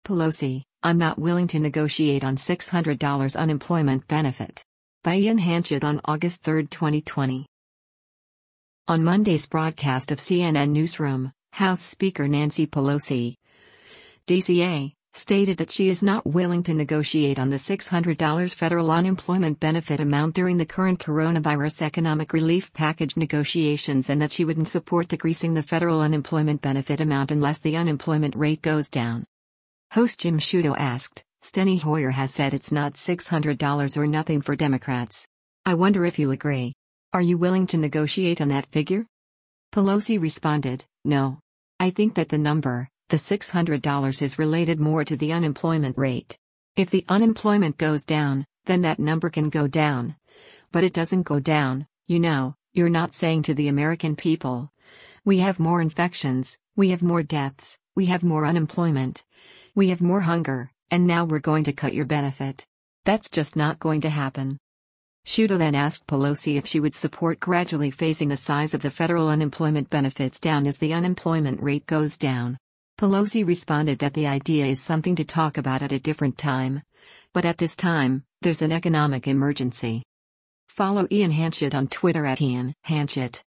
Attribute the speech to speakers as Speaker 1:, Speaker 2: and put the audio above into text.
Speaker 1: Pelosi, I'm not willing to negotiate on $600 unemployment benefit. By Ian Hanchett on August 3, 2020. On Monday's broadcast of CNN Newsroom, House Speaker Nancy Pelosi, DCA, stated that she is not willing to negotiate on the $600 federal unemployment benefit amount during the current coronavirus economic relief package negotiations and that she wouldn't support decreasing the federal unemployment benefit amount unless the unemployment rate goes down. Host Jim Sciutto asked, Steny Hoyer has said it's not $600 or nothing for Democrats. I wonder if you agree. Are you willing to negotiate on that figure? Pelosi responded, no. I think that the number, the $600, is related more to the unemployment rate. If the unemployment goes down, then that number can go down. But it doesn't go down, you're not saying to the American people. We have more infections, we have more deaths, we have more unemployment. We have more hunger, and now we're going to cut your benefit. That's just not going to happen. Sciutto then asked Pelosi if she would support gradually phasing the size of the federal unemployment benefits down as the unemployment rate goes down. Pelosi responded that the idea is something to talk about at a different time. But at this time, there's an economic emergency. Follow Ian Hanchett on Twitter at Ian Hanchett.